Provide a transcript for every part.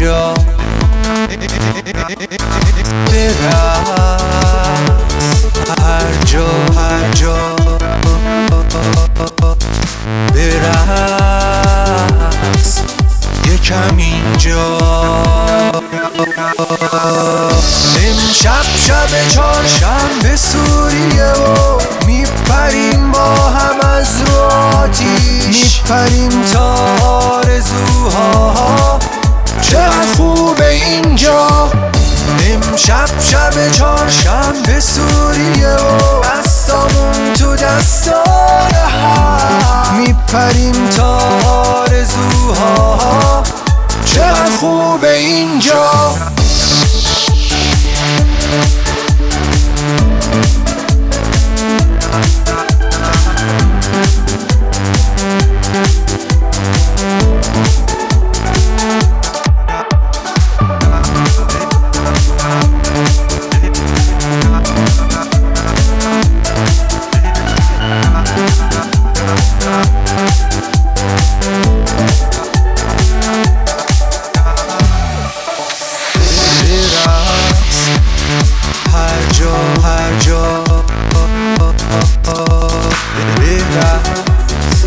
اینجا برقص هر جا برقص یکم اینجا. امشب شب چهارشنبه سوریه و میپریم با هم از رو آتیش، میپریم تا آرزوها چقدر خوبه اینجا. امشب شب چهارشنبه سوریه و دستامون تو دستای هم، میپریم تا آرزوها چقدر خوبه اینجا. هر جا برقص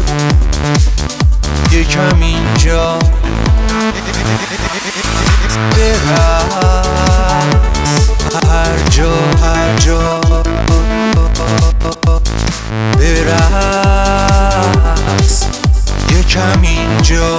یکم اینجا برقص هر جا برقص یکم اینجا.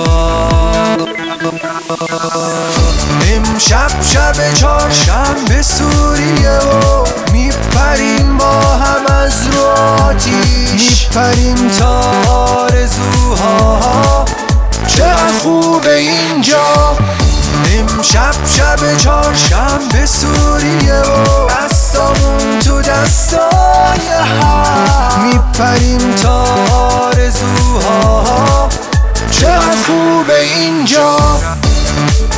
امشب شب چهارشنبه سوریه و میپریم با هم از رو آتیش، میپریم تا آرزوها چقدر خوبه اینجا. امشب شب چهارشنبه سوریه و دستامون تو دستای هم، میپریم تا آرزوها چقدر خوبه اینجا.